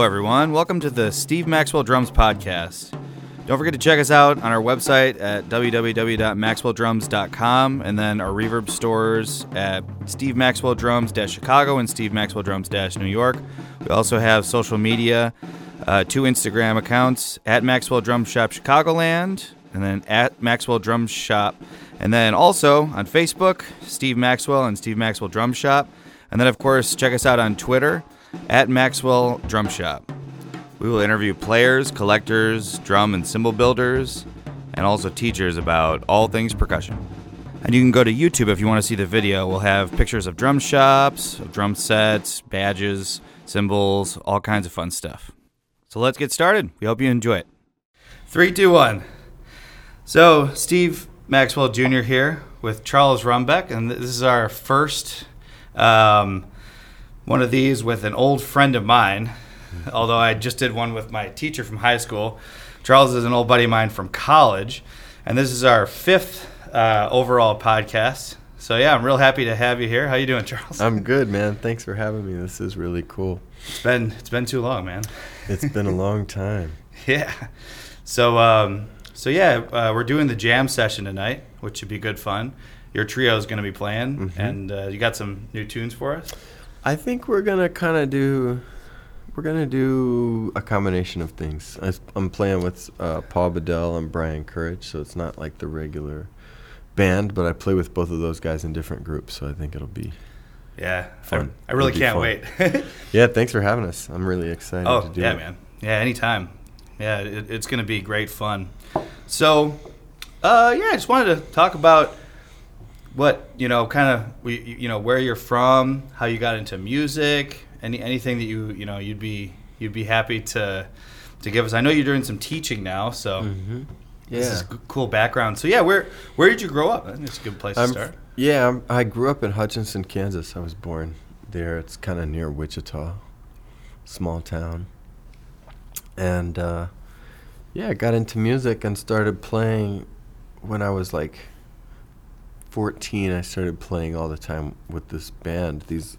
everyone. Welcome to the Steve Maxwell Drums Podcast. Don't forget to check us out on our website at www.maxwelldrums.com and then our Reverb stores at Steve Maxwell Drums-Chicago and Steve Maxwell Drums-New York. We also have social media, 2 Instagram accounts, at Maxwell Drum Shop Chicagoland and then at Maxwell Drum Shop. And then also on Facebook, Steve Maxwell and Steve Maxwell Drum Shop. And then, of course, check us out on Twitter at Maxwell Drum Shop. We will interview players, collectors, drum and cymbal builders, and also teachers about all things percussion. And you can go to YouTube if you want to see the video. We'll have pictures of drum shops, of drum sets, badges, cymbals, all kinds of fun stuff. So let's get started. We hope you enjoy it. 3, 2, 1. So, Steve Maxwell Jr. here with Charles Rumbeck, and this is our first one of these with an old friend of mine. Although I just did one with my teacher from high school. Charles is an old buddy of mine from college. And this is our 5th overall podcast. So, yeah, I'm real happy to have you here. How you doing, Charles? I'm good, man. Thanks for having me. This is really cool. It's been too long, man. It's been a long time. Yeah. So we're doing the jam session tonight, which should be good fun. Your trio is going to be playing, and you got some new tunes for us? I think we're going to do a combination of things. I'm playing with Paul Bedell and Brian Courage, so it's not like the regular band, but I play with both of those guys in different groups, so I think it'll be fun. I really can't wait. Yeah, thanks for having us. I'm really excited to do it. Yeah, man. Yeah, anytime. Yeah, it's going to be great fun. So, I just wanted to talk about what, where you're from, how you got into music, anything that you'd be happy to give us. I know you're doing some teaching now, so this is a cool background. So where did you grow up? I think it's a good place to start. I grew up in Hutchinson, Kansas. I was born there. It's kind of near Wichita, small town. And I got into music and started playing when I was like 14. I started playing all the time with this band. This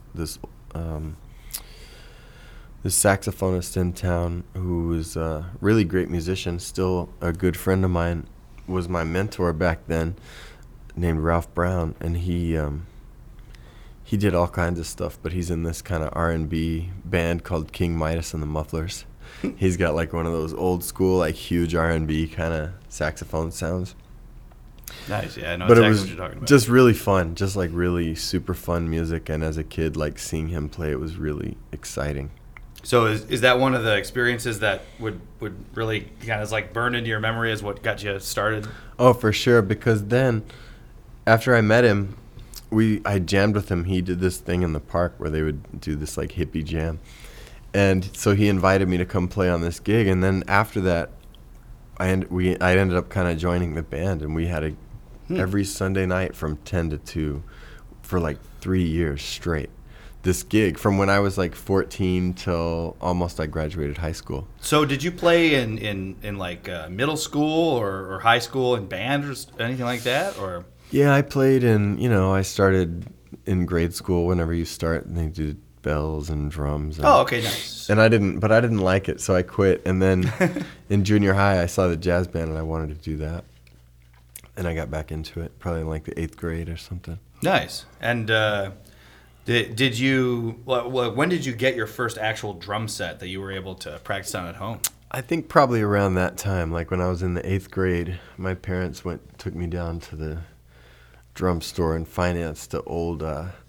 saxophonist in town who was a really great musician, still a good friend of mine, was my mentor back then, named Ralph Brown, and he did all kinds of stuff, but he's in this kind of R&B band called King Midas and the Mufflers. He's got like one of those old school, like huge R&B kind of saxophone sounds. Nice, yeah, I know but exactly it was what you're talking about. Just really fun, just like really super fun music, and as a kid, like seeing him play, it was really exciting. So is that one of the experiences that would really kind of like burn into your memory as what got you started? Oh, for sure, because then after I met him, I jammed with him. He did this thing in the park where they would do this like hippie jam. And so he invited me to come play on this gig, and then after that, I ended up kind of joining the band, and we had every Sunday night from 10 to 2 for like 3 years straight. This gig from when I was like 14 till almost I graduated high school. So did you play in like middle school or high school in band or anything like that? Or yeah, I played I started in grade school. Whenever you start, and they did bells and drums. And, okay, nice. And I didn't like it, so I quit. And then in junior high, I saw the jazz band, and I wanted to do that. And I got back into it, probably in like the 8th grade or something. Nice. And did you? When did you get your first actual drum set that you were able to practice on at home? I think probably around that time, like when I was in the 8th grade, my parents took me down to the drum store and financed the old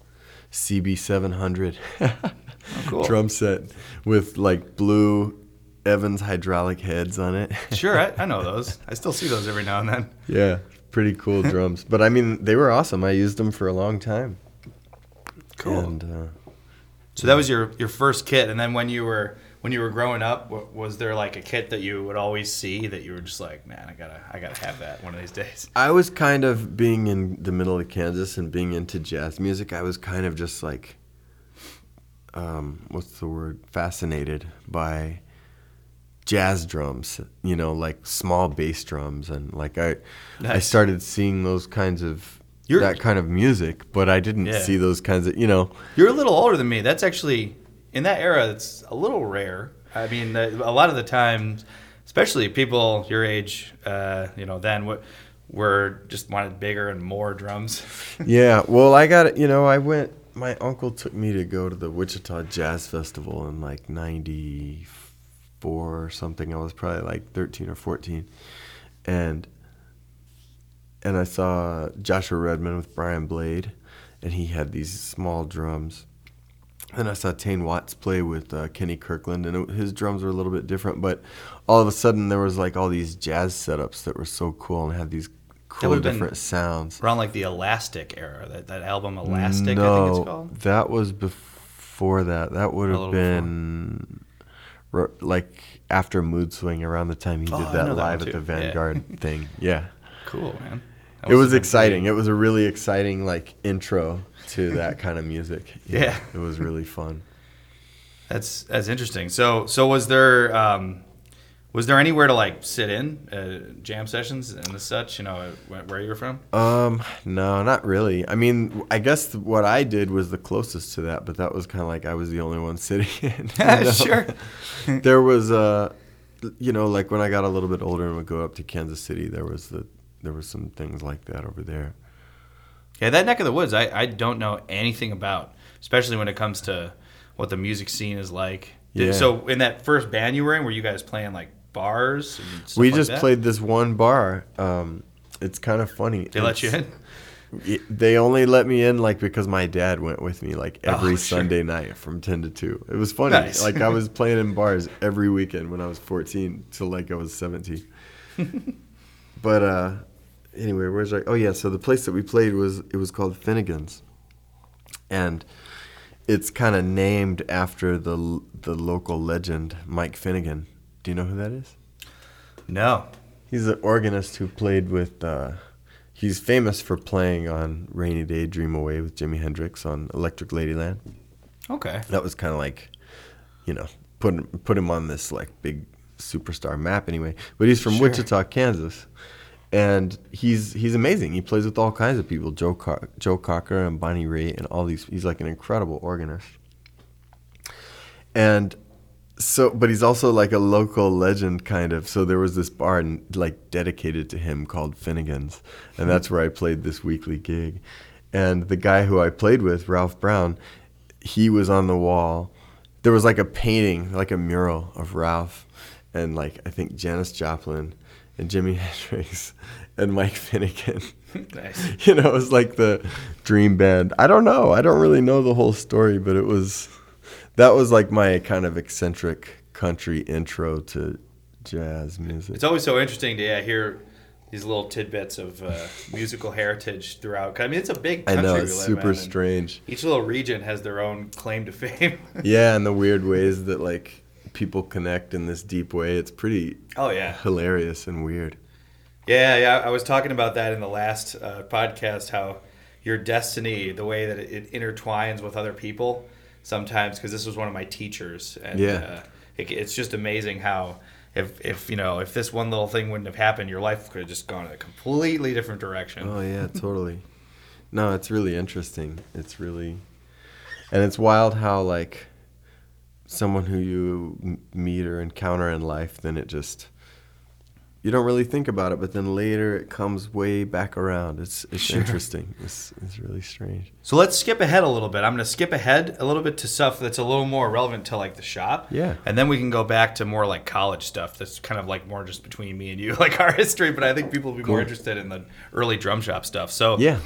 CB700 cool. drum set with like blue Evans hydraulic heads on it. Sure, I know those. I still see those every now and then. Yeah, pretty cool drums. But I mean, they were awesome. I used them for a long time. Cool. And, so that was your first kit, and then when you were growing up, was there like a kit that you would always see that you were just like, man, I gotta have that one of these days? I was kind of, being in the middle of Kansas and being into jazz music, I was kind of just like, fascinated by jazz drums, like small bass drums, and like I started seeing those kinds of that kind of music, but I didn't see those kinds of, You're a little older than me. That's actually, in that era, it's a little rare. I mean, a lot of the times, especially people your age, then were just wanted bigger and more drums. Yeah, well, I got it. I went. My uncle took me to go to the Wichita Jazz Festival in like '94 or something. I was probably like 13 or 14, and I saw Joshua Redman with Brian Blade, and he had these small drums. And I saw Tane Watts play with Kenny Kirkland, and his drums were a little bit different. But all of a sudden, there was like all these jazz setups that were so cool and had these cool different sounds. Around like the Elastic era, that album Elastic, I think it's called. That was before that. That would have been like after Mood Swing, around the time he did that live at the Vanguard thing. Yeah. Cool, man. It was exciting. It was a really exciting like intro to that kind of music. Yeah. It was really fun. That's interesting. So was there anywhere to like sit in jam sessions and such? Where you were from? No, not really. I mean, I guess what I did was the closest to that, but that was kind of like I was the only one sitting in. Sure. There was like when I got a little bit older and would go up to Kansas City, there were some things like that over there. Yeah, that neck of the woods, I don't know anything about, especially when it comes to what the music scene is like. Yeah. So in that first band you were in, were you guys playing like bars and stuff We like just that? played this one bar. It's kind of funny. They let you in? They only let me in like because my dad went with me like every Sunday night from 10 to 2. It was funny. Nice. Like I was playing in bars every weekend when I was 14 till like I was 17. But anyway, so the place that we played was called Finnegan's, and it's kind of named after the local legend Mike Finnegan. Do you know who that is? No. He's an organist who played with. He's famous for playing on "Rainy Day, Dream Away" with Jimi Hendrix on Electric Ladyland. Okay. That was kind of like, put him on this like big superstar map anyway. But he's from Wichita, Kansas. And he's amazing. He plays with all kinds of people, Joe Cocker and Bonnie Raitt and all these. He's like an incredible organist. And so, but he's also like a local legend kind of. So there was this bar like dedicated to him called Finnegan's, and that's where I played this weekly gig. And the guy who I played with, Ralph Brown, he was on the wall. There was like a painting, like a mural of Ralph, and like I think Janis Joplin and Jimi Hendrix and Mike Finnegan. Nice. It was like the dream band. I don't know. I don't really know the whole story, but that was like my kind of eccentric country intro to jazz music. It's always so interesting to hear these little tidbits of musical heritage throughout. I mean, it's a big country. I know, we it's live super in, strange. Each little region has their own claim to fame. Yeah, and the weird ways that like people connect in this deep way. It's pretty hilarious and weird. Yeah. I was talking about that in the last podcast, how your destiny, the way that it intertwines with other people sometimes, because this was one of my teachers. And it's just amazing how if this one little thing wouldn't have happened, your life could have just gone in a completely different direction. Oh, yeah, totally. No, it's really interesting. And it's wild how like someone who you meet or encounter in life, then you don't really think about it, but then later it comes way back around. It's interesting. It's really strange. So let's skip ahead a little bit. I'm going to skip ahead a little bit to stuff that's a little more relevant to like the shop. Yeah. And then we can go back to more like college stuff that's kind of like more just between me and you, like our history, but I think people will be more interested in the early drum shop stuff. So yeah.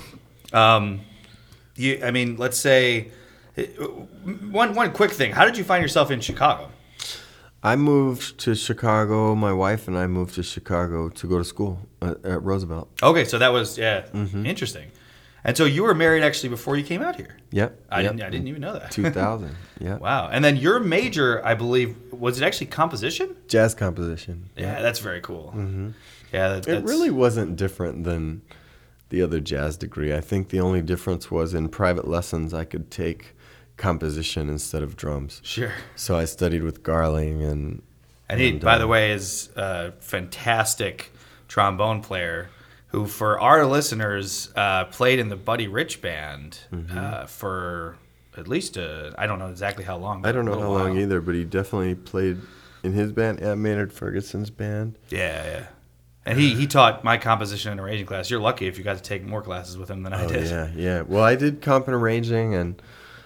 Let's say one quick thing. How did you find yourself in Chicago? I moved to Chicago. My wife and I moved to Chicago to go to school at Roosevelt. Okay, so that was interesting. And so you were married actually before you came out here. Yep. I didn't even know that. 2000. Yeah. Wow. And then your major, I believe, was it actually composition? Jazz composition. Yeah, that's very cool. Mm-hmm. Yeah, it really wasn't different than the other jazz degree. I think the only difference was in private lessons I could take composition instead of drums. Sure. So I studied with Garling and he, by the way, is a fantastic trombone player who, for our listeners, played in the Buddy Rich band for at least I don't know exactly how long. But I don't know a how little long while. either, but he definitely played in his band and Maynard Ferguson's band. Yeah. And he taught my composition and arranging class. You're lucky if you got to take more classes with him than I did. Yeah. Well, I did comp and arranging, and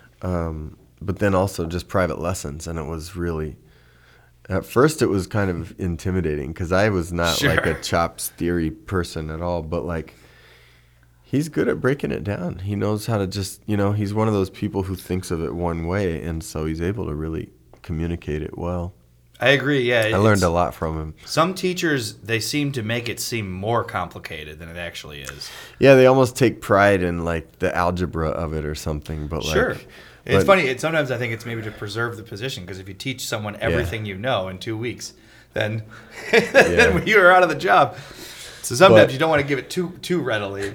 but then also just private lessons, and it was really. At first, it was kind of intimidating because I was not like a chops theory person at all, but like he's good at breaking it down. He knows how to just, he's one of those people who thinks of it one way, and so he's able to really communicate it well. I agree, yeah. I learned a lot from him. Some teachers, they seem to make it seem more complicated than it actually is. Yeah, they almost take pride in like the algebra of it or something, but Sure. It's funny. Sometimes I think it's maybe to preserve the position, because if you teach someone everything you know in 2 weeks, then you are out of the job. So sometimes you don't want to give it too readily.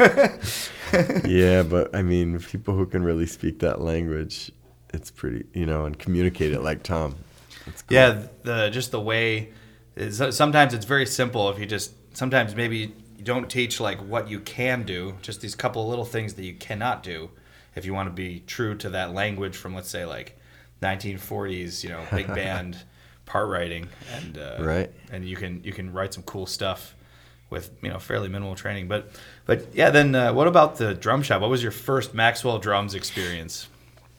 Yeah, but I mean, people who can really speak that language, it's pretty, and communicate it like Tom. It's cool. Yeah, just the way. Sometimes it's very simple. Sometimes maybe you don't teach like what you can do, just these couple of little things that you cannot do. If you want to be true to that language from, let's say, like 1940s, big band part writing, and right, and you can write some cool stuff with fairly minimal training. But yeah, then what about the drum shop? What was your first Maxwell Drums experience?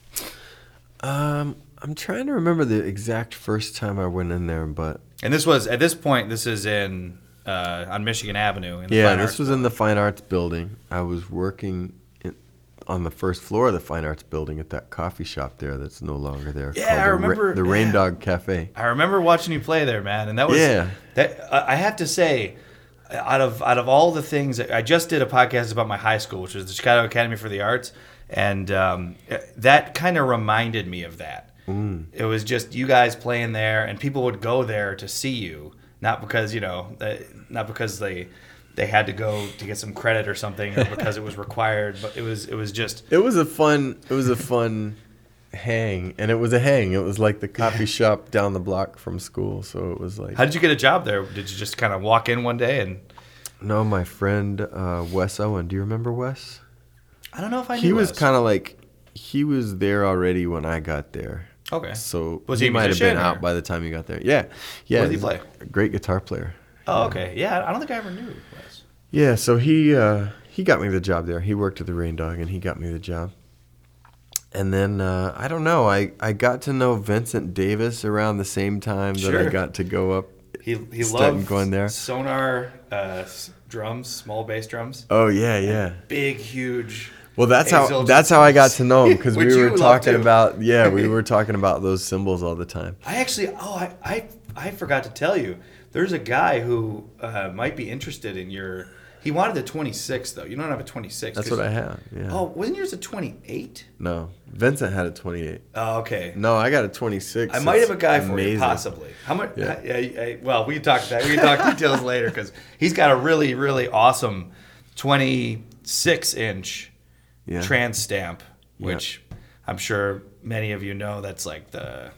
I'm trying to remember the exact first time I went in there, but this was at this point. This is in on Michigan Avenue. This was in the Fine Arts Building. I was working on the first floor of the Fine Arts Building at that coffee shop there that's no longer there. Yeah, I remember. The Rain Dog Cafe. I remember watching you play there, man. And that was that. I have to say, out of all the things, I just did a podcast about my high school, which was the Chicago Academy for the Arts, and that kind of reminded me of that. It was just you guys playing there, and people would go there to see you, not because they had to go to get some credit or something, or because it was required, but it was a fun hang, and it was a hang. It was like the coffee shop down the block from school, so it was like. How did you get a job there? Did you just kind of walk in one day and? No, my friend Wes Owen. Do you remember Wes? I don't know if I knew. He was kind of like he was there already when I got there. Okay. So was he might have been out by the time you got there. Yeah. What did he play? A great guitar player. Oh, okay. Yeah, I don't think I ever knew Wes. Yeah, so he got me the job there. He worked at the Rain Dog, and he got me the job. And then, I don't know, I got to know Vincent Davis around the same time that I got to go up. He loved going there. Sonar drums, small bass drums. Oh, yeah. Big, huge. Well, that's how I got to know him, because we were talking about those cymbals all the time. I forgot to tell you. There's a guy who might be interested in your. He wanted a 26 though. You don't have a 26. That's what I have. Yeah. Oh, wasn't yours a 28? No, Vincent had a 28. Oh, okay. No, I got a 26. I might have a guy for you, possibly. How much? Yeah. Well, we can talk details later, because he's got a really, really awesome 26-inch trans stamp, which I'm sure many of you know. That's like the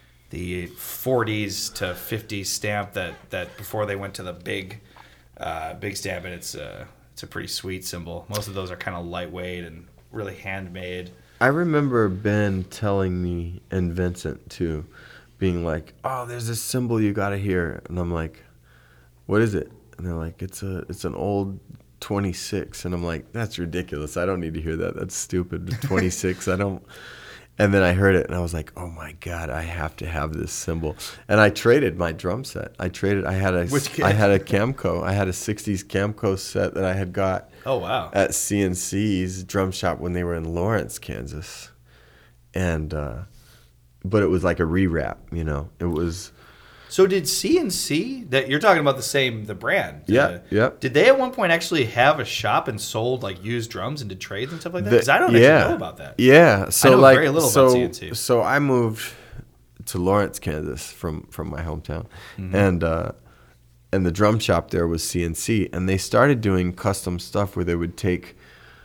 40s to 50s stamp that before they went to the big stamp, and it's a pretty sweet cymbal. Most of those are kind of lightweight and really handmade. I remember Ben telling me, and Vincent too, being like, "Oh, there's this cymbal you gotta hear," and I'm like, "What is it?" And they're like, "It's an old 26," and I'm like, "That's ridiculous. I don't need to hear that. That's stupid. 26. I don't." And then I heard it, and I was like, "Oh my God, I have to have this cymbal." And I traded my drum set. I had a Camco. I had a 60s Camco set that I had got. Oh wow! At CNC's drum shop when they were in Lawrence, Kansas, and but it was like a rewrap. It was. So did CNC, that you're talking about the brand? Yeah. Did they at one point actually have a shop and sold like used drums and did trades and stuff like that? Because I don't actually know about that. Yeah. So I know very little about CNC. So I moved to Lawrence, Kansas from my hometown, and the drum shop there was CNC, and they started doing custom stuff where they would take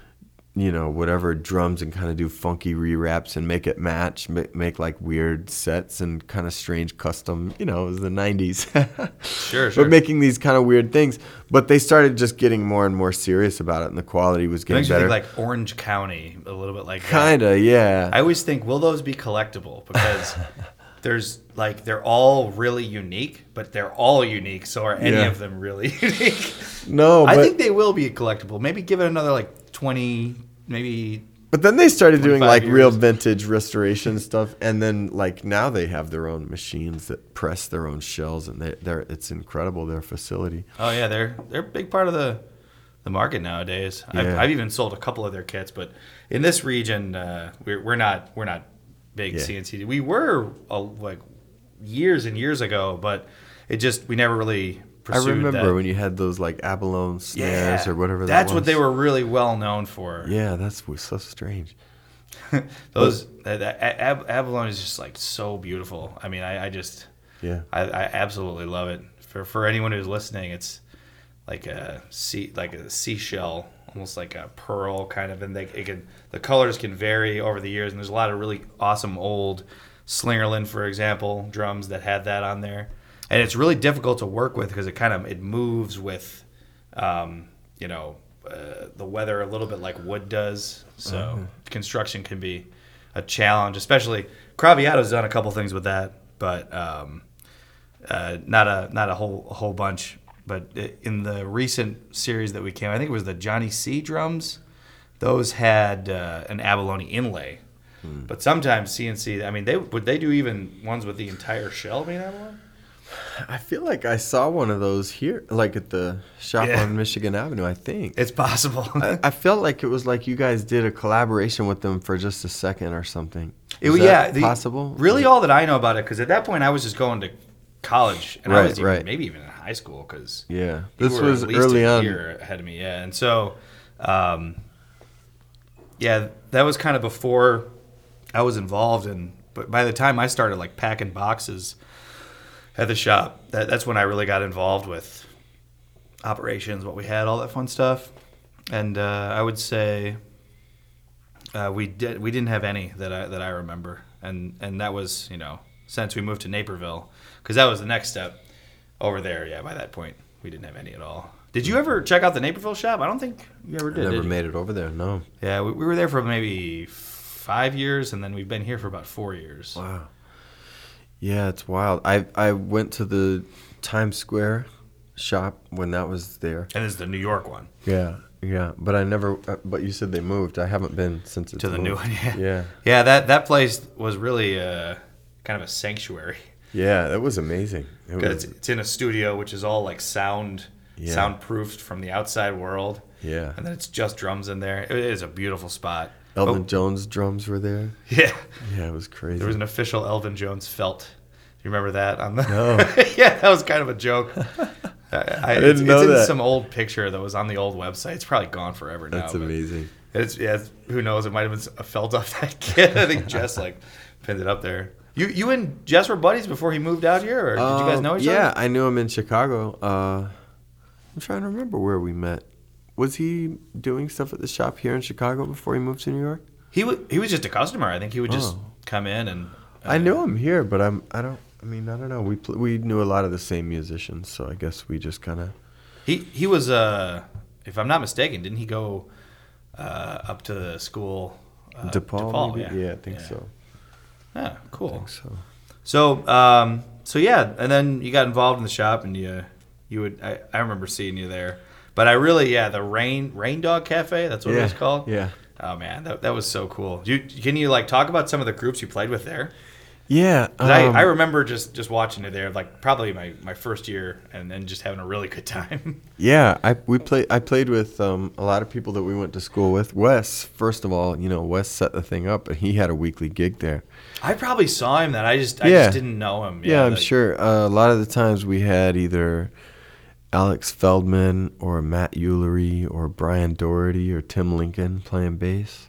whatever drums and kind of do funky re-raps and make it match, make like weird sets and kind of strange custom, it was the 90s. Sure. But making these kind of weird things. But they started just getting more and more serious about it, and the quality was getting better. Makes you think like Orange County, a little bit like that. Kind of, yeah. I always think, will those be collectible? Because they're all really unique, but they're all unique, so are any of them really unique? No, I think they will be collectible. Maybe give it another like 20, maybe. But then they started doing like years. real vintage restoration stuff, and then like now they have their own machines that press their own shells, and it's incredible, their facility. Oh yeah, they're a big part of the market nowadays. Yeah. I've even sold a couple of their kits, but in this region, we're not big CNC. We were like years and years ago, but we never really pursued that. I remember when you had those like abalone snares or whatever. That's what they were really well known for. Yeah, that's so strange. Those abalone is just like so beautiful. I mean, I absolutely love it. For anyone who's listening, it's like a seashell, almost like a pearl kind of, and the colors can vary over the years. And there's a lot of really awesome old Slingerland, for example, drums that had that on there. And it's really difficult to work with because it moves with, the weather a little bit like wood does. So construction can be a challenge, especially Craviato's done a couple things with that, but not a whole bunch. But in the recent series that we came, I think it was the Johnny C drums. Those had an abalone inlay. But sometimes CNC, I mean, would they do even ones with the entire shell being abalone? I feel like I saw one of those here, like at the shop on Michigan Avenue, I think. It's possible. I felt like it was like you guys did a collaboration with them for just a second or something. Possible? Really all that I know about it, because at that point I was just going to college, and I was maybe even in high school, because this was early on. Year ahead of me, and so, that was kind of before I was involved, but by the time I started like packing boxes at the shop, that's when I really got involved with operations, what we had, all that fun stuff. And I would say we didn't have any that I remember, and that was since we moved to Naperville, because that was the next step over there. Yeah, by that point we didn't have any at all. Did you ever check out the Naperville shop? I don't think you ever did. I never made it over there. No. Yeah, we were there for maybe 5 years, and then we've been here for about 4 years. Wow. Yeah, it's wild. I went to the Times Square shop when that was there. And it's the New York one. Yeah, but I never. But you said they moved. I haven't been since it's to the moved. new one. Yeah. Yeah, that place was really kind of a sanctuary. Yeah, that was amazing. It's in a studio, which is all like soundproofed from the outside world. Yeah. And then it's just drums in there. It is a beautiful spot. Elvin Jones drums were there. Yeah. Yeah, it was crazy. There was an official Elvin Jones felt. Do you remember that? No. Yeah, that was kind of a joke. I didn't know that. It's in some old picture that was on the old website. It's probably gone forever now. That's amazing. Who knows? It might have been a felt off that kid. I think Jess pinned it up there. You and Jess were buddies before he moved out here, or did you guys know each other? Yeah, I knew him in Chicago. I'm trying to remember where we met. Was he doing stuff at the shop here in Chicago before he moved to New York? He was just a customer. I think he would just come in and. I knew him here, but I don't know. We knew a lot of the same musicians, so I guess we just kind of. He was if I'm not mistaken, didn't he go up to the school? DePaul, maybe? Yeah, I think so. Yeah, cool. I think so. So yeah, and then you got involved in the shop, and you would. I remember seeing you there, but I really the Rain Dog Cafe. That's what it was called. Yeah. Oh man, that was so cool. Can you talk about some of the groups you played with there? Yeah, I remember just watching it there, probably my first year, and then just having a really good time. Yeah, I played with a lot of people that we went to school with. Wes, first of all, Wes set the thing up, and he had a weekly gig there. I probably saw him then. I just didn't know him. Yeah, I'm sure. A lot of the times we had either Alex Feldman or Matt Eulery or Brian Doherty or Tim Lincoln playing bass.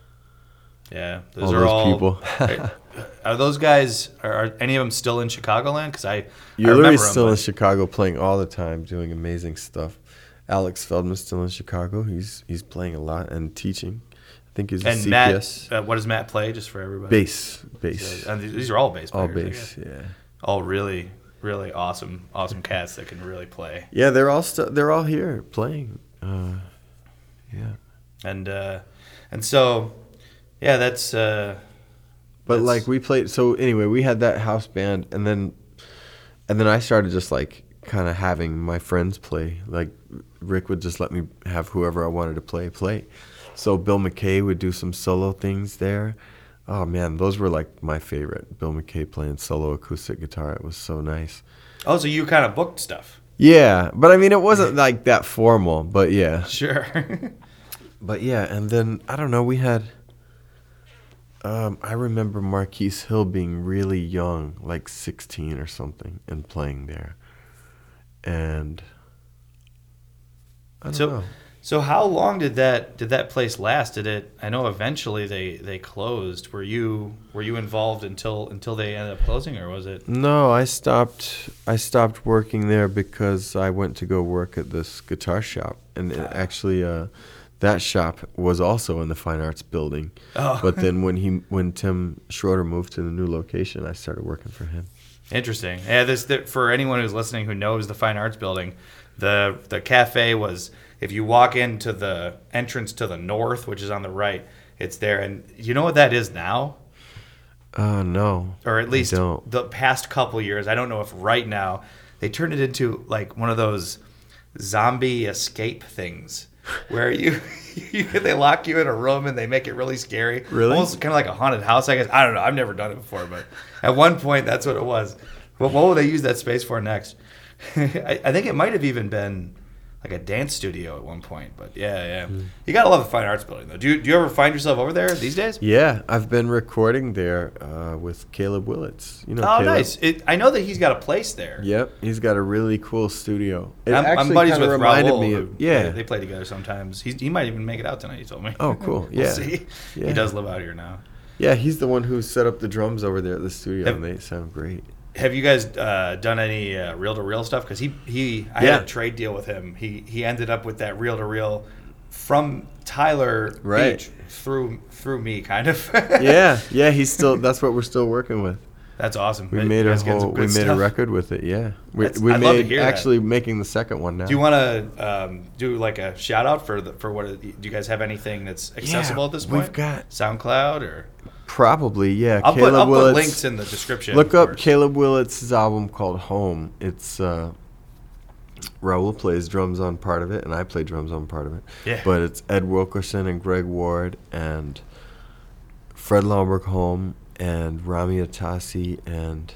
Yeah, all those people. Are those guys? Are any of them still in Chicagoland? Because Eulery's still in Chicago, playing all the time, doing amazing stuff. Alex Feldman's still in Chicago. He's playing a lot and teaching. I think he's a And CPS. Matt, what does Matt play? Just for everybody. Bass. And these are all bass players. All bass, yeah. All really, really awesome cats that can really play. Yeah, they're all here playing. Yeah. And so, yeah, that's. But like we played. So anyway, we had that house band, and then I started just like kind of having my friends play. Like Rick would just let me have whoever I wanted to play. So Bill McKay would do some solo things there. Oh man, those were like my favorite. Bill McKay playing solo acoustic guitar. It was so nice. Oh, so you kind of booked stuff. Yeah, but I mean, it wasn't like that formal. But yeah. Sure. But yeah, and then I don't know. We had. I remember Marquise Hill being really young, like 16 or something, and playing there. And I don't know. So how long did that place last? I know eventually they closed. Were you involved until they ended up closing, or was it? No, I stopped working there because I went to go work at this guitar shop, and actually that shop was also in the Fine Arts Building. Oh. But then when Tim Schroeder moved to the new location, I started working for him. Interesting. Yeah, for anyone who's listening who knows the Fine Arts Building, the cafe was, if you walk into the entrance to the north, which is on the right, it's there. And you know what that is now? No. Or at least don't. The past couple years. I don't know if right now they turned it into like one of those zombie escape things where they lock you in a room and they make it really scary. Really? Almost kind of like a haunted house, I guess. I don't know. I've never done it before, but at one point that's what it was. What will they use that space for next? I think it might have even been like a dance studio at one point, but yeah. You gotta love the Fine Arts Building though. Do you ever find yourself over there these days? Yeah, I've been recording there with Caleb Willits. You know, Oh, Caleb? nice. I know that he's got a place there. Yep, he's got a really cool studio. I'm buddies with Raul. Yeah, They play together sometimes. He might even make it out tonight. He told me. Oh, cool. We'll Yeah, see. Yeah. He does live out here now. Yeah, he's the one who set up the drums over there at the studio, and they sound great. Have you guys done any reel-to-reel stuff? Because I had a trade deal with him. He ended up with that reel-to-reel from Tyler Beach through me, kind of. yeah. He's still. That's what we're still working with. That's awesome. We made a record with it. Yeah, we I'd love to hear actually that. making the second one now. Do you want to do like a shout out for what? Do you guys have anything that's accessible at this point? We've got SoundCloud or. Probably, yeah. I'll put links in the description. Look up Caleb Willits' album called Home. It's Raul plays drums on part of it, and I play drums on part of it. Yeah. But it's Ed Wilkerson and Greg Ward and Fred Lomberg-Holm and Rami Atasi and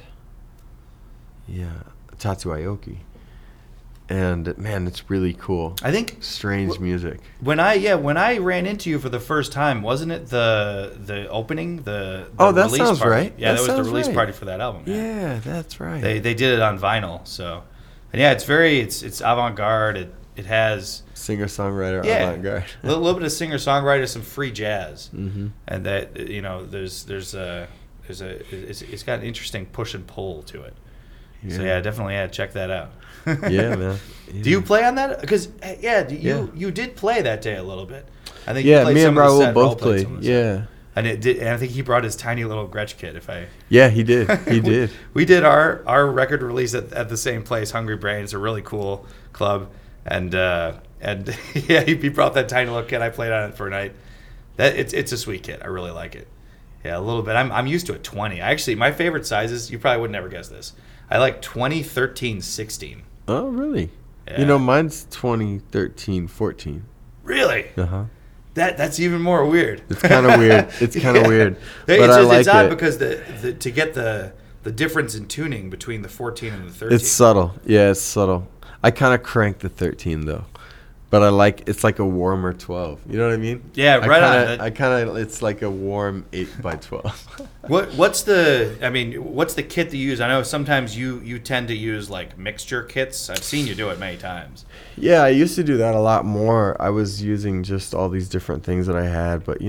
Tatsu Aoki. And man, it's really cool. I think strange music. When I ran into you for the first time, wasn't it the opening, the that release sounds party? right. Yeah, that was the sounds release right. party for that album. Yeah, that's right. They did it on vinyl, so and yeah, it's avant-garde. It has singer-songwriter avant-garde. a little bit of singer-songwriter, some free jazz, mm-hmm. and that it's got an interesting push and pull to it. Yeah. So yeah, definitely check that out. Yeah, man. Yeah. Do you play on that? Because you did play that day a little bit. I think me you played and some of the Raul set. both Raul played played. some of the set. Yeah. And I think he brought his tiny little Gretsch kit. Yeah, he did. He did. We did our record release at the same place, Hungry Brain. It's a really cool club, and yeah, he brought that tiny little kit. I played on it for a night. It's a sweet kit. I really like it. Yeah, a little bit. I'm used to it. 20. Actually, my favorite sizes. You probably would never guess this. I like 20, 13, 16. Oh, really? Yeah. You know, mine's 20, 13, 14. Really? Uh-huh. That's even more weird. It's kind of weird. It's kind of weird. But it's odd because to get the difference in tuning between the 14 and the 13. It's subtle. Yeah, it's subtle. I kind of crank the 13 though. But it's like a warmer 12. You know what I mean? Yeah, on. It's like a warm 8 by 12. What's the kit to use? I know sometimes you tend to use like mixture kits. I've seen you do it many times. Yeah, I used to do that a lot more. I was using just all these different things that I had, but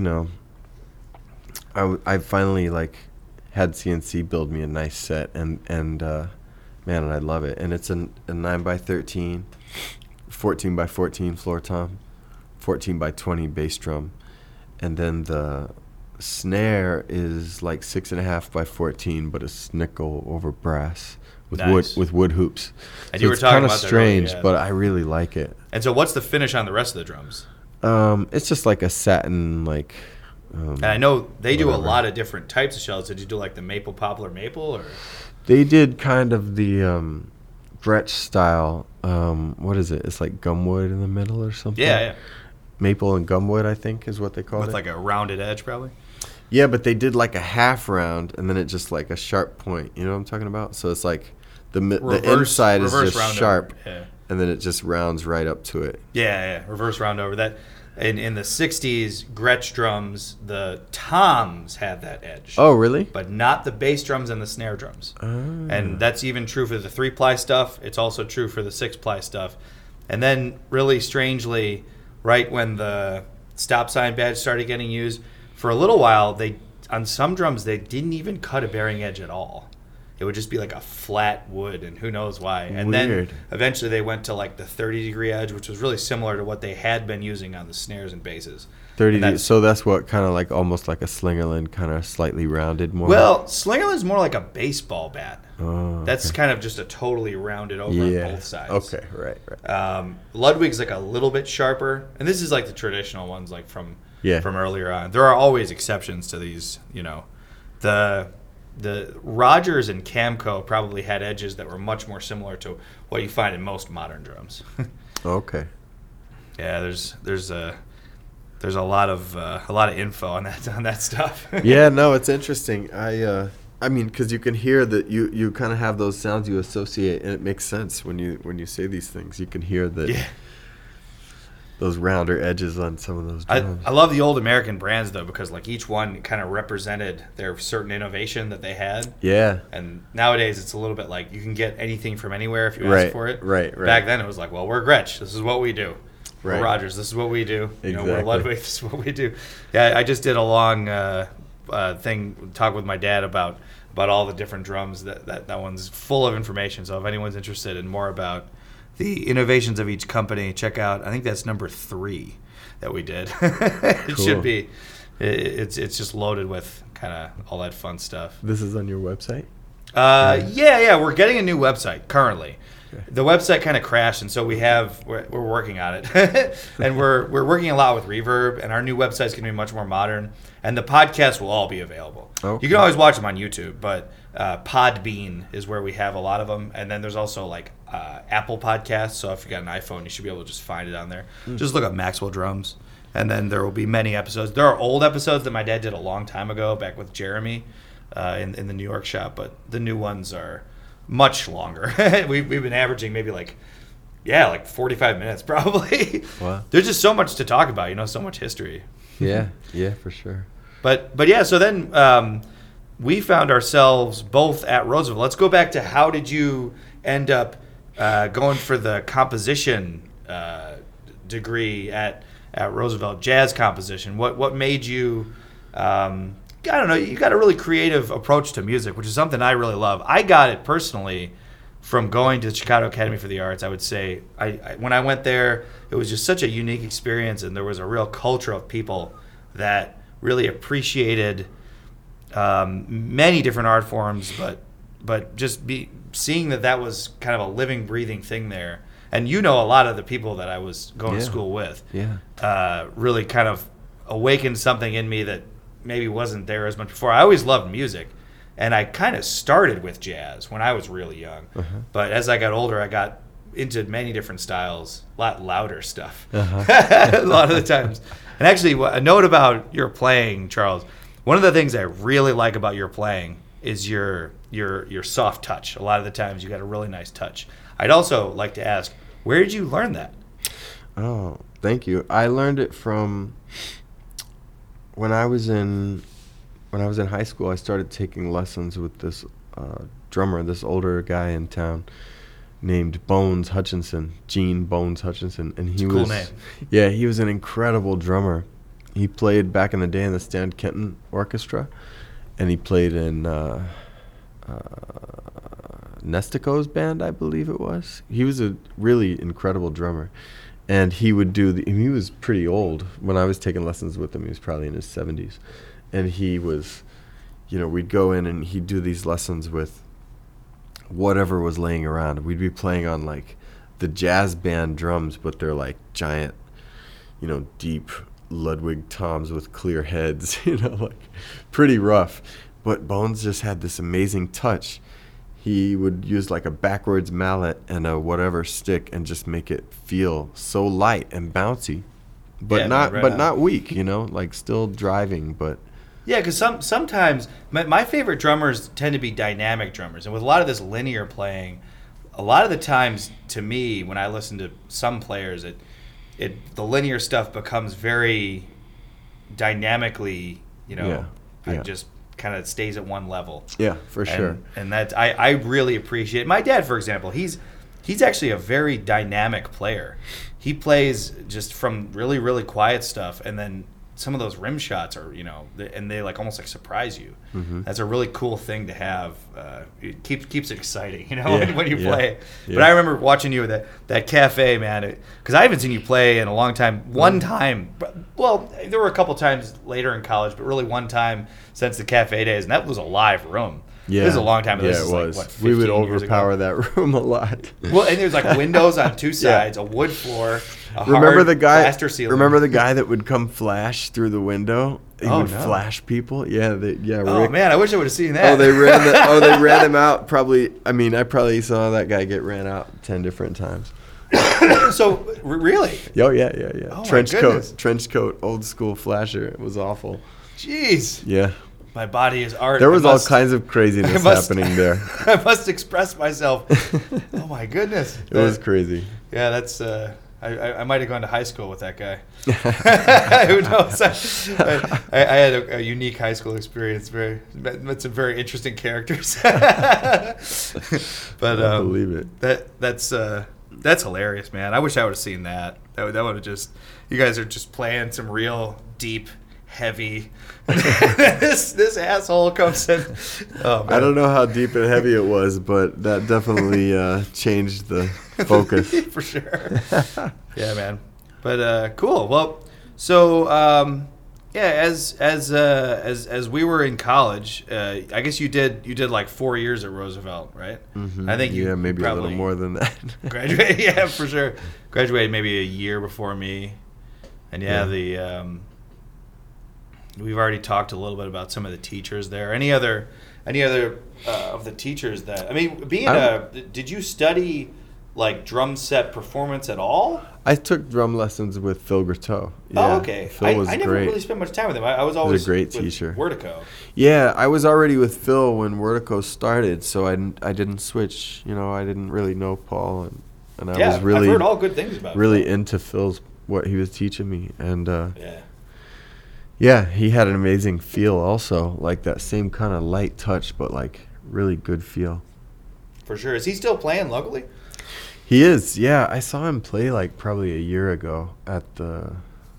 I finally had CNC build me a nice set, and I love it. And it's a 9 by 13. 14 by 14 floor tom, 14 by 20 bass drum, and then the snare is like 6.5 by 14, but it's nickel over brass with wood hoops. And so you were it's talking kind of about that strange, earlier, yeah. but I really like it. And so, what's the finish on the rest of the drums? It's just like a satin, like. And I know they do a whatever. lot of different types of shells. Did you do like the maple, poplar, maple, or? They did kind of the Gretsch style. What is it? It's like gumwood in the middle or something. Yeah. Maple and gumwood, I think, is what they call it. With like a rounded edge, probably. Yeah, but they did like a half round and then it just like a sharp point. You know what I'm talking about? So it's like the inside is just sharp, and then it just rounds right up to it. Yeah. Reverse round over that. In the 60s, Gretsch drums, the toms had that edge. Oh, really? But not the bass drums and the snare drums. And that's even true for the 3-ply stuff. It's also true for the 6-ply stuff. And then, really strangely, right when the stop sign badge started getting used, for a little while, on some drums, they didn't even cut a bearing edge at all. It would just be like a flat wood, and who knows why. And Weird. then eventually they went to like the 30-degree edge, which was really similar to what they had been using on the snares and basses. 30. So that's what kind of like almost like a Slingerland, kind of slightly rounded more. Well, Slingerland's more like a baseball bat. Oh, That's kind of just a totally rounded over on both sides. Okay, right. Ludwig's like a little bit sharper, and this is like the traditional ones, like from from earlier on. There are always exceptions to these. The Rogers and Camco probably had edges that were much more similar to what you find in most modern drums. Okay. Yeah, there's a lot of info on that stuff. Yeah, no, it's interesting. I mean, because you can hear that you kind of have those sounds you associate, and it makes sense when you say these things. You can hear that. Yeah. Those rounder edges on some of those drums. I love the old American brands, though, because like each one kind of represented their certain innovation that they had. Yeah. And nowadays it's a little bit like you can get anything from anywhere if you ask for it. Right. Back then it was like, well, we're Gretsch. This is what we do. We're Rogers. This is what we do. Exactly. We're Ludwig. This is what we do. Yeah, I just did a long talk with my dad about all the different drums. That one's full of information. So if anyone's interested in more about the innovations of each company, check out, I think that's number 3 that we did. It should be. It's just loaded with kind of all that fun stuff. This is on your website? Yeah. We're getting a new website currently. Okay. The website kind of crashed, and so we're working on it. And we're working a lot with Reverb, and our new website's going to be much more modern. And the podcasts will all be available. Okay. You can always watch them on YouTube, but Podbean is where we have a lot of them. And then there's also like Apple Podcasts. So if you got an iPhone, you should be able to just find it on there. Just look up Maxwell Drums, and then there will be many episodes. There are old episodes that my dad did a long time ago, back with Jeremy in the New York shop. But the new ones are much longer. We've been averaging maybe like 45 minutes probably. Wow. There's just so much to talk about, so much history. Yeah, for sure. But yeah, so then we found ourselves both at Roosevelt. Let's go back to how did you end up going for the composition degree at Roosevelt, jazz composition? What made you, I don't know, you got a really creative approach to music, which is something I really love. I got it personally from going to the Chicago Academy for the Arts. I would say when I went there, it was just such a unique experience, and there was a real culture of people that really appreciated many different art forms, but just seeing that was kind of a living, breathing thing there. And a lot of the people that I was going to school with really kind of awakened something in me that maybe wasn't there as much before. I always loved music, and I kind of started with jazz when I was really young. But as I got older, I got into many different styles, a lot louder stuff, a lot of the times. And actually, a note about your playing, Charles. One of the things I really like about your playing is your soft touch. A lot of the times, you got a really nice touch. I'd also like to ask, where did you learn that? Oh, thank you. I learned it from when I was in high school. I started taking lessons with this drummer, this older guy in town named Bones Hutchinson, Gene Bones Hutchinson, and he was cool name. Yeah, he was an incredible drummer. He played back in the day in the Stan Kenton Orchestra, and he played in Nestico's band, I believe it was. He was a really incredible drummer, And he would he was pretty old. When I was taking lessons with him, he was probably in his 70s. And he was, we'd go in and he'd do these lessons with whatever was laying around. We'd be playing on like the jazz band drums, but they're like giant, deep Ludwig toms with clear heads, like pretty rough. But Bones just had this amazing touch. He would use like a backwards mallet and a whatever stick and just make it feel so light and bouncy, but not weak, like still driving, but. Yeah, because sometimes my favorite drummers tend to be dynamic drummers, and with a lot of this linear playing, a lot of the times to me when I listen to some players, the linear stuff becomes very dynamically, it just kind of stays at one level. Yeah, for sure. And that I really appreciate. My dad, for example, he's actually a very dynamic player. He plays just from really, really quiet stuff, and then some of those rim shots are, and they like almost like surprise you. Mm-hmm. That's a really cool thing to have. It keeps it exciting, when you play. Yeah. But I remember watching you at that cafe, man, because I haven't seen you play in a long time. One time, well, there were a couple times later in college, but really one time since the cafe days, and that was a live room. Yeah. This is a long time ago. Yeah, it was. Like, we would overpower that room a lot. Well, and there's like windows on two sides, a wood floor, remember the guy? Plaster ceiling. Remember the guy that would come flash through the window? He would flash people. Yeah, Oh Rick. man, I wish I would have seen that. They ran him out. Probably. I mean, I probably saw that guy get ran out 10 different times. So really? Oh yeah. Oh, trench coat, old school flasher. It was awful. Jeez. Yeah. My body is art. There was all kinds of craziness happening there. I must express myself. Oh my goodness. It was crazy. Yeah, that's. I might have gone to high school with that guy. Who knows? I had a unique high school experience. Met some very interesting characters. But I believe it. That's hilarious, man. I wish I would have seen that. That would have just. You guys are just playing some real deep, heavy. this asshole comes in. Oh, man. I don't know how deep and heavy it was, but that definitely changed the focus. For sure. Yeah, man. But cool. Well, so as we were in college, I guess you did like 4 years at Roosevelt, right? Mm-hmm. I think you maybe a little more than that. Graduated, yeah, for sure. Graduated maybe a year before me, and we've already talked a little bit about some of the teachers there. Any other of the teachers that did you study like drum set performance at all? I took drum lessons with Phil Grateau. Yeah. Oh, okay. Phil was I never really spent much time with him. I was always a great teacher. Vertigo. Yeah, I was already with Phil when Vertigo started, so I didn't switch. I didn't really know Paul, and I was really I've heard all good things about really Phil. Into Phil's what he was teaching me, and yeah, he had an amazing feel also, like that same kind of light touch, but like really good feel. For sure. Is he still playing locally? He is, yeah. I saw him play like probably a year ago at I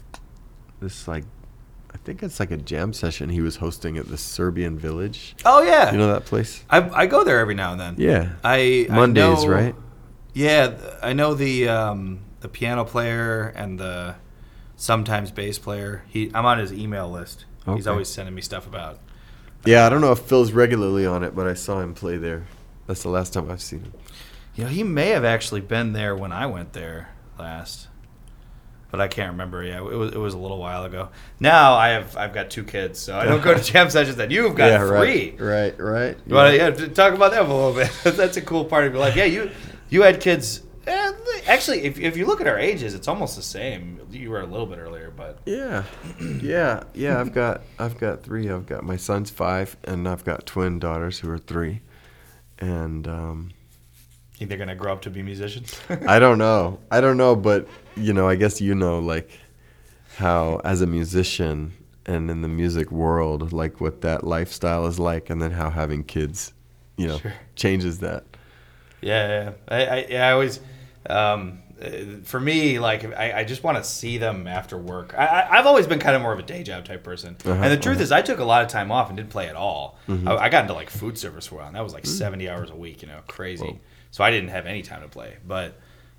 think it's like a jam session he was hosting at the Serbian Village. Oh yeah. You know that place? I go there every now and then. Yeah. I Mondays, know, right? Yeah, I know the piano player and the sometimes bass player. I'm on his email list. Okay. He's always sending me stuff about. Yeah, I don't know if Phil's regularly on it, but I saw him play there. That's the last time I've seen him. He may have actually been there when I went there last, but I can't remember. Yeah, it was a little while ago. Now I've got 2 kids, so I don't go to jam sessions. That you've got 3. Right. You want to talk about that a little bit? That's a cool part of your life. Yeah, you had kids. Actually, if you look at our ages, it's almost the same. You were a little bit earlier, but yeah. I've got 3. I've got my son's 5, and I've got twin daughters who are 3, and. Think they're gonna grow up to be musicians? I don't know, but I guess like how as a musician and in the music world, like what that lifestyle is like, and then how having kids, sure. changes that. Yeah. I always, for me, like I just want to see them after work. I've always been kind of more of a day job type person, and the truth is, I took a lot of time off and didn't play at all. Mm-hmm. I got into like food service for a while, and that was like 70 hours a week, crazy. Whoa. So I didn't have any time to play. But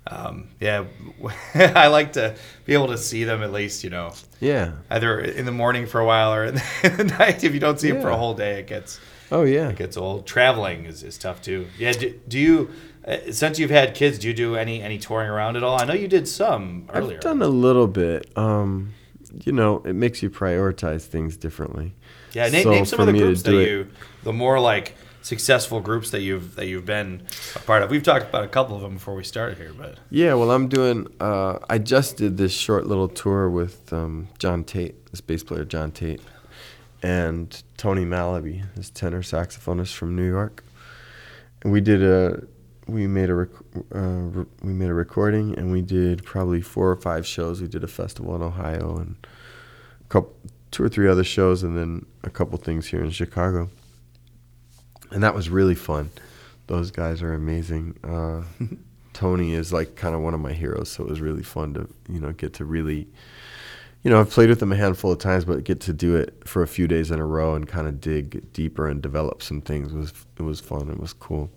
Yeah, I like to be able to see them at least, Yeah. either in the morning for a while or in the night. If you don't see them for a whole day, it gets old. Traveling is tough too. Yeah. Do you, since you've had kids, do you do any touring around at all? I know you did some earlier. I've done a little bit. It makes you prioritize things differently. Yeah, name some of the groups the more like successful groups that you've been a part of. We've talked about a couple of them before we started here, but yeah, well, I'm doing. I just did this short little tour with John Tate, this bass player John Tate, and Tony Malaby, this tenor saxophonist from New York. And we made a recording, and we did probably 4 or 5 shows. We did a festival in Ohio and 2 or 3 other shows, and then a couple things here in Chicago. And that was really fun. Those guys are amazing. Tony is like kind of one of my heroes, so it was really fun to, get to really, I've played with him a handful of times, but get to do it for a few days in a row and kind of dig deeper and develop some things it was fun. It was cool.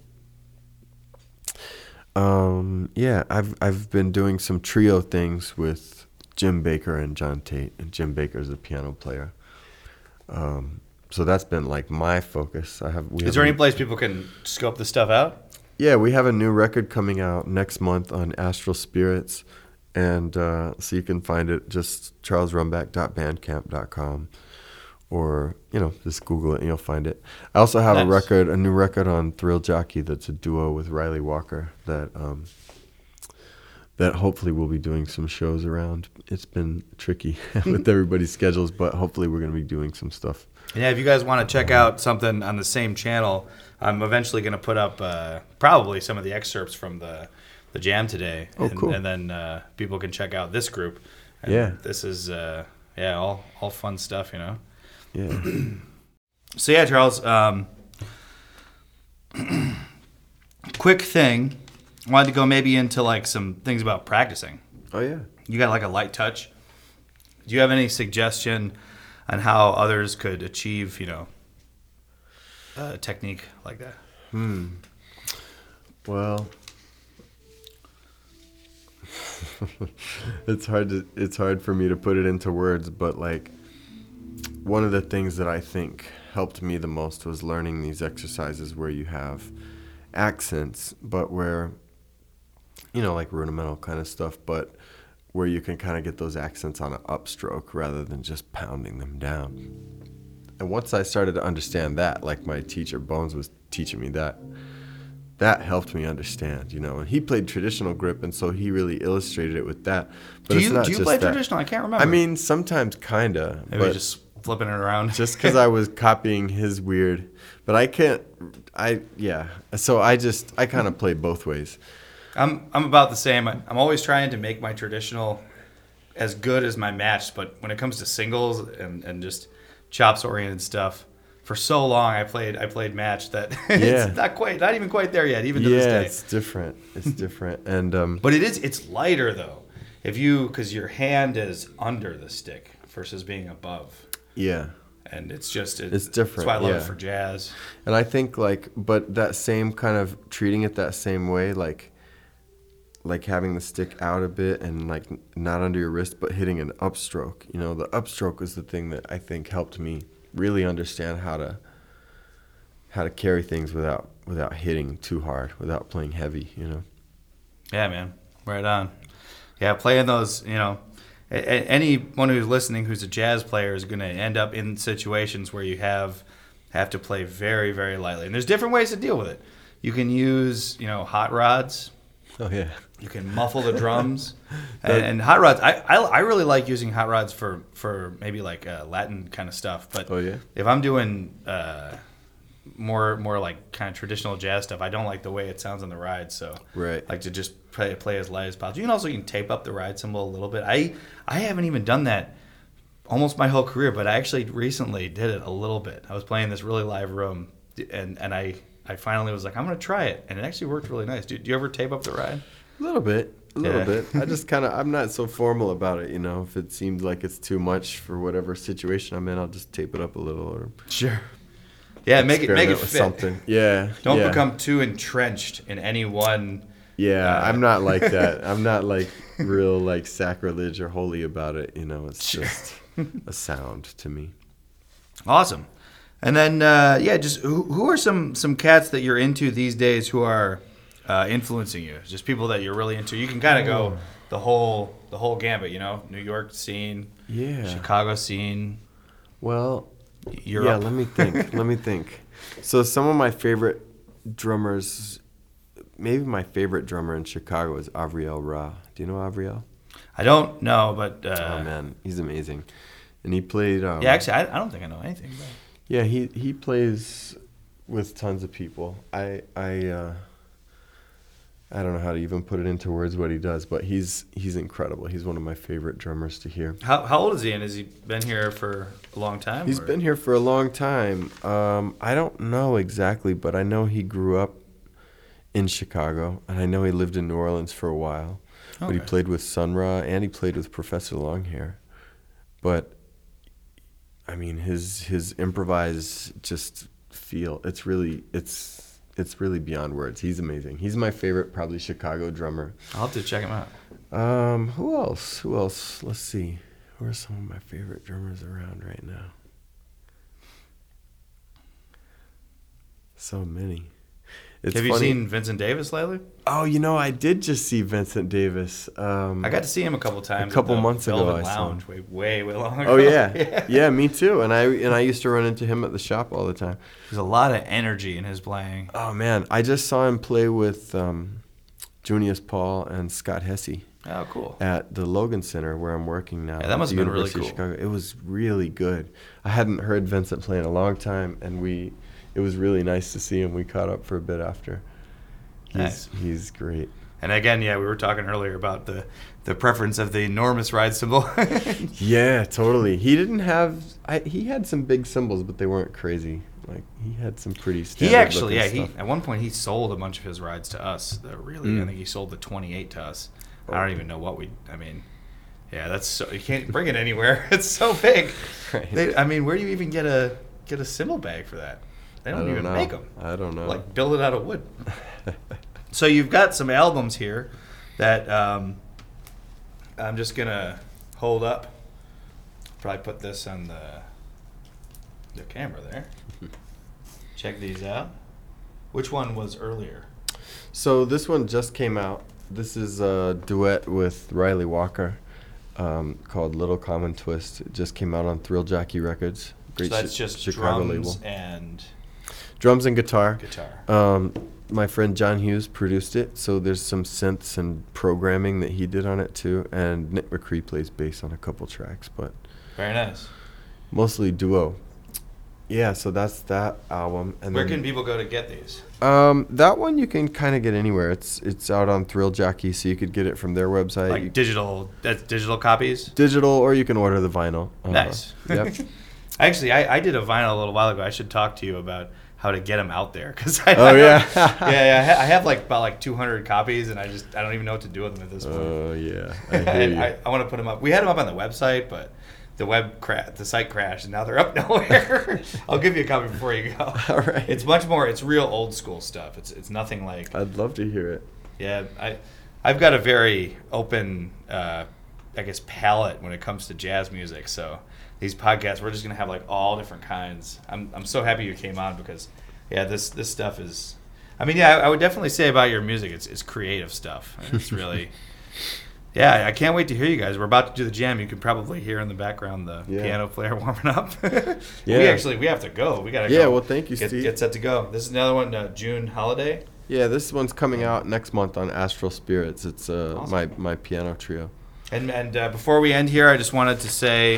I've been doing some trio things with Jim Baker and John Tate, and Jim Baker is a piano player. So that's been like my focus. Is there any place people can scope this stuff out? Yeah, we have a new record coming out next month on Astral Spirits, and so you can find it just charlesrumback.bandcamp.com, or just Google it and you'll find it. I also have a new record on Thrill Jockey that's a duo with Riley Walker that hopefully we'll be doing some shows around. It's been tricky with everybody's schedules, but hopefully we're going to be doing some stuff. Yeah, if you guys want to check out something on the same channel, I'm eventually going to put up probably some of the excerpts from the jam today. Oh, cool. And then people can check out this group. And yeah. This is, all fun stuff, Yeah. So, yeah, Charles, quick thing. I wanted to go maybe into like some things about practicing. Oh, yeah. You got like a light touch. Do you have any suggestion on how others could achieve, a technique like that? Well, it's hard for me to put it into words, but like one of the things that I think helped me the most was learning these exercises where you have accents, but where, like rudimental kind of stuff, but where you can kind of get those accents on an upstroke rather than just pounding them down. And once I started to understand that, like my teacher Bones was teaching me that helped me understand, and he played traditional grip, and so he really illustrated it with that. But do you play traditional? I can't remember. I mean, sometimes kinda. Maybe just flipping it around. Just because I was copying his weird, but I can't. So I kind of play both ways. I'm about the same. I'm always trying to make my traditional as good as my match, but when it comes to singles and just chops oriented stuff, for so long I played match that it's not even quite there yet, even to this day. Yeah, it's different. It's different, and but it's lighter though, because your hand is under the stick versus being above. Yeah. And it's different. That's why I love it for jazz. And I think but that same kind of treating it that same way, like having the stick out a bit and like not under your wrist, but hitting an upstroke. The upstroke is the thing that I think helped me really understand how to carry things without hitting too hard, without playing heavy. Yeah, man, right on. Yeah, playing those. Anyone who's listening who's a jazz player is going to end up in situations where you have to play very, very lightly, and there's different ways to deal with it. You can use hot rods. Oh yeah. You can muffle the drums, and hot rods. I really like using hot rods for maybe like Latin kind of stuff. But if I'm doing more like kind of traditional jazz stuff, I don't like the way it sounds on the ride. So I like to just play as light as possible. You can tape up the ride cymbal a little bit. I haven't even done that almost my whole career, but I actually recently did it a little bit. I was playing this really live room, and I finally was like, I'm going to try it, and it actually worked really nice. Do you ever tape up the ride? A little bit. I just I'm not so formal about it, If it seems like it's too much for whatever situation I'm in, I'll just tape it up a little. Or sure. Yeah, make it fit. Something. Yeah. Don't become too entrenched in any one Yeah, I'm not like that. I'm not like real like sacrilege or holy about it. You know, it's just a sound to me. Awesome. And then, just who are some cats that you're into these days who are influencing you? Just people that you're really into. You can kind of go the whole gambit, you know, New York scene, Chicago scene. Well, Europe. yeah. Let me think. So some of my favorite drummers, maybe my favorite drummer in Chicago is Avriel Ra. Do you know Avriel? I don't know, but Oh man, he's amazing, and he played. Actually, I don't think I know anything about it. Yeah, he plays with tons of people. I don't know how to even put it into words what he does, but he's incredible. He's one of my favorite drummers to hear. How old is he, and has he been here for a long time? He's been here for a long time. I don't know exactly, but I know he grew up in Chicago, and I know he lived in New Orleans for a while. Okay. But he played with Sun Ra, and he played with Professor Longhair. But I mean, his improvised just feel, it's really beyond words. He's amazing. He's my favorite, probably Chicago drummer. I'll have to check him out. Who else? Let's see. Who are some of my favorite drummers around right now? So many. Have you seen Vincent Davis lately? Oh, I did just see Vincent Davis. I got to see him a couple times. A couple months ago, I saw him. Way long ago. Oh yeah. Yeah, me too. And I used to run into him at the shop all the time. There's a lot of energy in his playing. Oh man, I just saw him play with Junius Paul and Scott Hesse. Oh, cool. At the Logan Center where I'm working now. Yeah, that must have been really cool. Chicago. It was really good. I hadn't heard Vincent play in a long time, and it was really nice to see him. We caught up for a bit after. He's great. And again, we were talking earlier about the preference of the enormous ride cymbal. Yeah, totally. He he had some big cymbals, but they weren't crazy. Like, he had some pretty standard stuff. At one point he sold a bunch of his rides to us. I think he sold the 28 to us. I don't even know what that's so, you can't bring it anywhere. It's so big. Right. Where do you even get a cymbal bag for that? They don't even make them. I don't know. Like, build it out of wood. So you've got some albums here that I'm just going to hold up. Probably put this on the camera there. Check these out. Which one was earlier? So this one just came out. This is a duet with Riley Walker called Little Common Twist. It just came out on Thrill Jockey Records. Great so that's just Chicago drums label. And... Drums and guitar. My friend John Hughes produced it, so there's some synths and programming that he did on it too. And Nick McCree plays bass on a couple tracks, but very nice. Mostly duo. Yeah, so that's that album. And where can people go to get these? That one you can kind of get anywhere. It's out on Thrill Jockey, so you could get it from their website. Like digital copies? Digital, or you can order the vinyl. Nice. Yep. Actually, I did a vinyl a little while ago. I should talk to you about how to get them out there, because I have about 200 copies, and I don't even know what to do with them at this point. Oh yeah, I hear you. I want to put them up. We had them up on the website, but the site crashed, and now they're up nowhere. I'll give you a copy before you go. All right. It's real old school stuff. It's nothing like. I'd love to hear it. Yeah, I've got a very open, palette when it comes to jazz music. So these podcasts, we're just gonna have all different kinds. I'm so happy you came on because, this stuff is. I would definitely say about your music, it's creative stuff. It's really. Yeah, I can't wait to hear you guys. We're about to do the jam. You can probably hear in the background the piano player warming up. We have to go. We gotta go. Yeah, well, thank you, Steve. Get set to go. This is another one, June Holiday. Yeah, this one's coming out next month on Astral Spirits. It's awesome. my piano trio. And before we end here, I just wanted to say,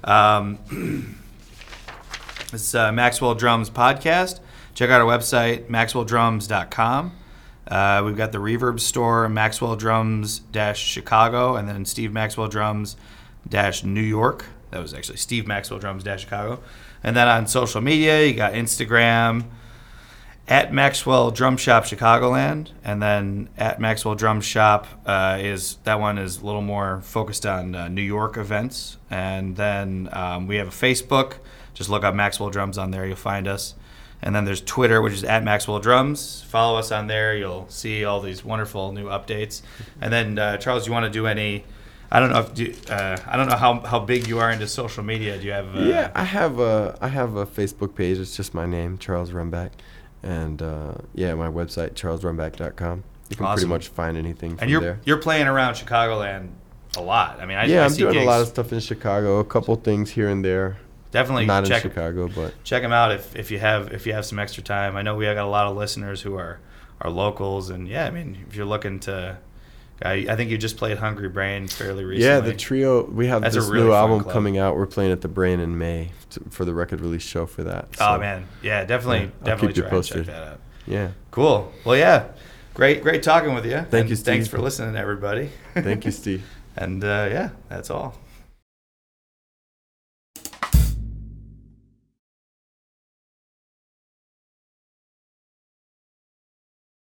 it's Maxwell Drums podcast. Check out our website, maxwelldrums.com. We've got the Reverb store, Maxwell Drums-Chicago, and then Steve Maxwell Drums-New York. That was actually Steve Maxwell Drums-Chicago. And then on social media, you got Instagram, at Maxwell Drum Shop Chicagoland, and then at Maxwell Drum Shop is a little more focused on New York events. And then we have a Facebook. Just look up Maxwell Drums on there. You'll find us. And then there's Twitter, which is at Maxwell Drums. Follow us on there. You'll see all these wonderful new updates. And then, Charles, you want to do any? I don't know I don't know how big you are into social media. Do you have? Yeah, I have a Facebook page. It's just my name, Charles Rumback, and my website, charlesrumback.com. You can pretty much find anything from there. And you're playing around Chicagoland a lot. I mean, I I'm see doing gigs. a lot of stuff in Chicago. A couple things here and there. Definitely not in Chicago, but check them out if you have some extra time. I know we got a lot of listeners who are locals, and I mean, if you're looking to, I think you just played Hungry Brain fairly recently. Yeah, the trio. We have this really new album club. coming out. We're playing at the Brain in May for the record release show for that. So, oh man, yeah, definitely I'll keep you try posted. and check that out. Yeah, cool. Well, yeah, great talking with you. Thank you, Steve. Thanks for listening, everybody. Thank you, Steve. And that's all.